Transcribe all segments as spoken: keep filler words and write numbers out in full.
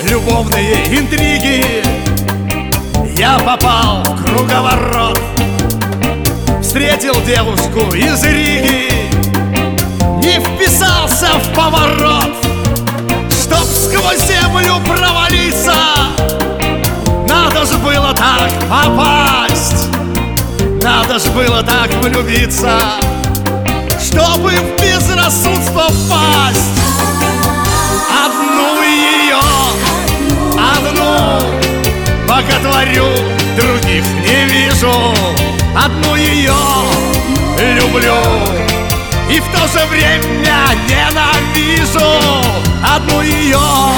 любовные интриги. Я попал в круговорот, встретил девушку из Риги, не вписался в поворот. Чтоб сквозь землю провалиться, надо ж было так попасть, надо ж было так влюбиться, чтобы в безрассудство впасть. Одну ее, одну боготворю, других не вижу. Одну ее люблю и в то же время ненавижу. Одну ее,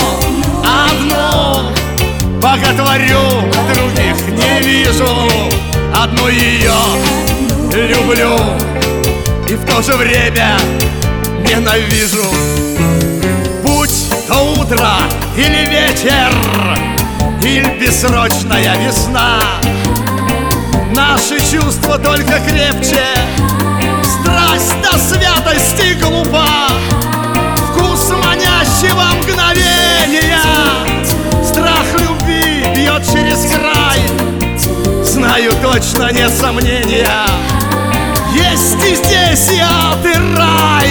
одну боготворю, других не вижу. Одну ее люблю и в то же время ненавижу. Будь то утро или вечер, или бессрочная весна, наши чувства только крепче. Страсть до святости глупа, вкус манящего мгновения. Страх любви бьет через край, знаю точно, нет сомнения, есть и здесь и ад, и рай.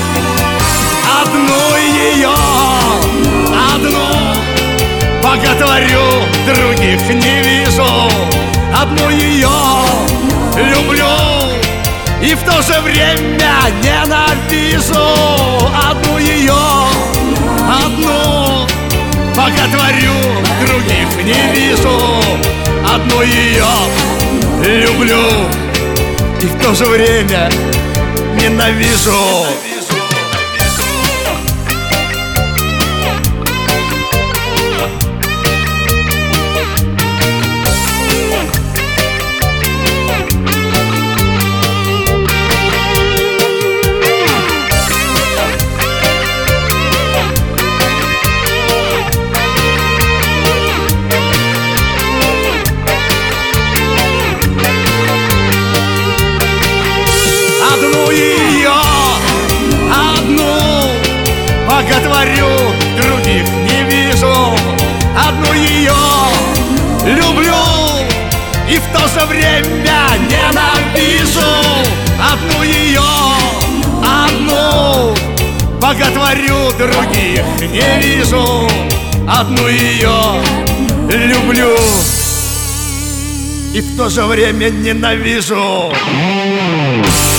Одну ее, одну боготворю, других не вижу. Одну ее люблю и в то же время ненавижу. Одну ее, одну боготворю, других не вижу. Одну ее люблю и в то же время ненавижу. Одну ее, одну боготворю, других не вижу. Одну ее люблю и в то же время ненавижу. Одну ее, одну боготворю, других не вижу. Одну ее люблю и в то же время ненавижу.